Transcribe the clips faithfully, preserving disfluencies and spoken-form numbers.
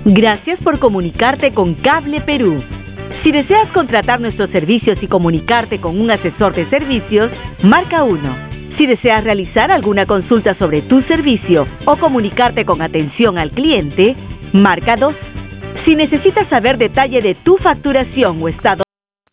Gracias por comunicarte con Cable Perú. Si deseas contratar nuestros servicios y comunicarte con un asesor de servicios, marca uno. Si deseas realizar alguna consulta sobre tu servicio o comunicarte con atención al cliente, marca dos. Si necesitas saber detalle de tu facturación o estado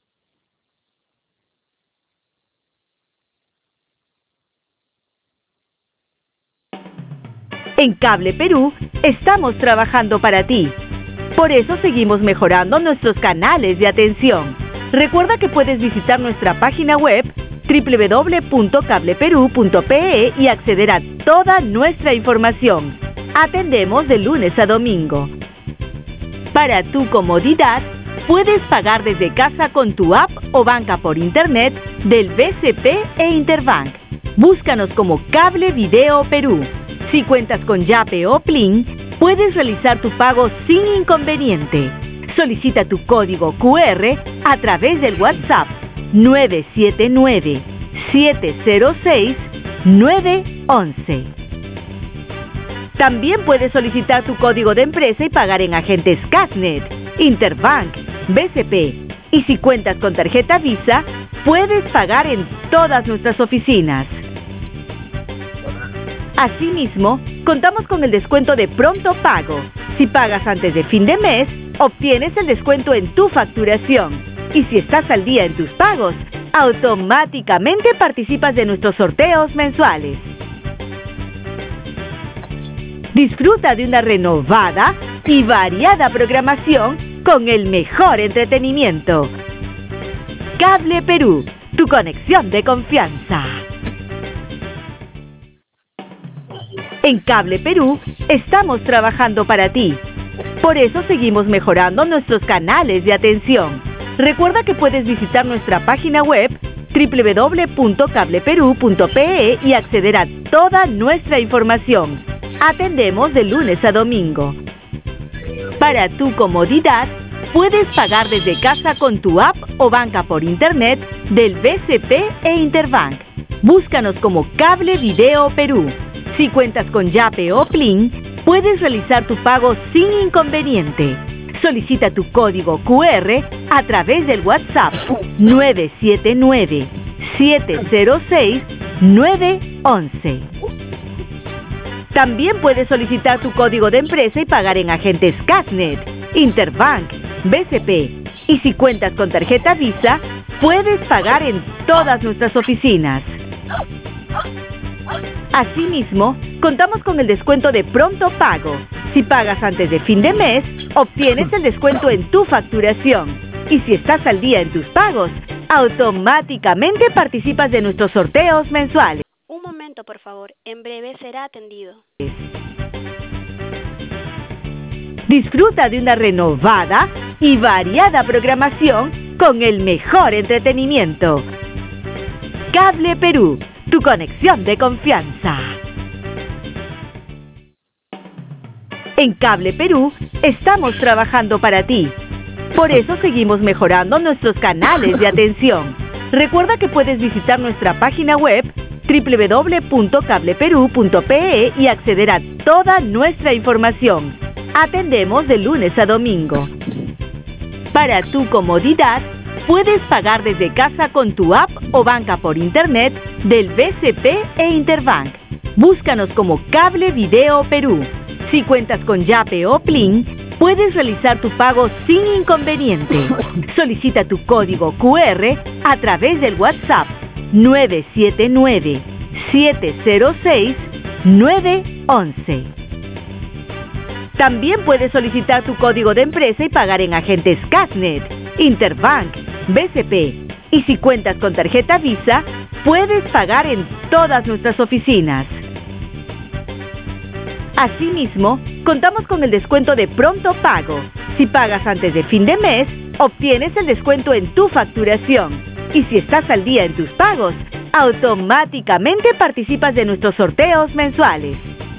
en Cable Perú, estamos trabajando para ti. Por eso seguimos mejorando nuestros canales de atención. Recuerda que puedes visitar nuestra página web doble u doble u doble u punto cable perú punto pe e y acceder a toda nuestra información. Atendemos de lunes a domingo. Para tu comodidad, puedes pagar desde casa con tu app o banca por internet del B C P e Interbank. Búscanos como Cable Video Perú. Si cuentas con Yape o Plin, puedes realizar tu pago sin inconveniente. Solicita tu código cu erre a través del WhatsApp nueve siete nueve, siete cero seis, nueve once. También puedes solicitar tu código de empresa y pagar en agentes Casnet, Interbank, B C P. Y si cuentas con tarjeta Visa, puedes pagar en todas nuestras oficinas. Asimismo, contamos con el descuento de pronto pago. Si pagas antes de fin de mes, obtienes el descuento en tu facturación. Y si estás al día en tus pagos, automáticamente participas de nuestros sorteos mensuales. Disfruta de una renovada y variada programación con el mejor entretenimiento. Cable Perú, tu conexión de confianza. En Cable Perú, estamos trabajando para ti. Por eso seguimos mejorando nuestros canales de atención. Recuerda que puedes visitar nuestra página web doble u doble u doble u punto cable perú punto pe e y acceder a toda nuestra información. Atendemos de lunes a domingo. Para tu comodidad, puedes pagar desde casa con tu app o banca por internet del B C P e Interbank. Búscanos como Cable Video Perú. Si cuentas con Yape o Plin, puedes realizar tu pago sin inconveniente. Solicita tu código cu erre a través del WhatsApp nueve siete nueve, siete cero seis, nueve once. También puedes solicitar tu código de empresa y pagar en agentes Casnet, Interbank, B C P. Y si cuentas con tarjeta Visa, puedes pagar en todas nuestras oficinas. Asimismo, contamos con el descuento de pronto pago. Si pagas antes de fin de mes, obtienes el descuento en tu facturación. Y si estás al día en tus pagos, automáticamente participas de nuestros sorteos mensuales. Un momento, por favor. En breve será atendido. Disfruta de una renovada y variada programación con el mejor entretenimiento. Cable Perú, tu conexión de confianza. En Cable Perú, estamos trabajando para ti. Por eso seguimos mejorando nuestros canales de atención. Recuerda que puedes visitar nuestra página web doble u doble u doble u punto cable perú punto pe e y acceder a toda nuestra información. Atendemos de lunes a domingo. Para tu comodidad, puedes pagar desde casa con tu app o banca por internet del B C P e Interbank. Búscanos como Cable Video Perú. Si cuentas con Yape o Plin, puedes realizar tu pago sin inconveniente. Solicita tu código cu erre a través del WhatsApp nueve siete nueve, siete cero seis, nueve once. También puedes solicitar tu código de empresa y pagar en agentes Casnet, Interbank, B C P. Y si cuentas con tarjeta Visa, puedes pagar en todas nuestras oficinas. Asimismo, contamos con el descuento de pronto pago. Si pagas antes de fin de mes, obtienes el descuento en tu facturación. Y si estás al día en tus pagos, automáticamente participas de nuestros sorteos mensuales.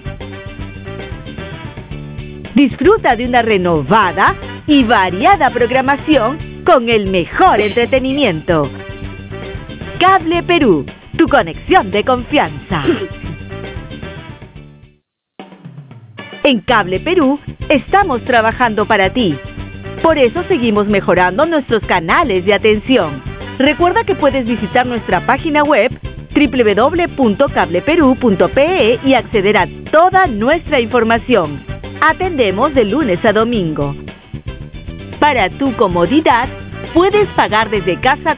Disfruta de una renovada y variada programación con el mejor entretenimiento. Cable Perú, tu conexión de confianza. En Cable Perú estamos trabajando para ti. Por eso seguimos mejorando nuestros canales de atención. Recuerda que puedes visitar nuestra página web doble u doble u doble u punto cable perú punto pe e y acceder a toda nuestra información. Atendemos de lunes a domingo. Para tu comodidad, puedes pagar desde casa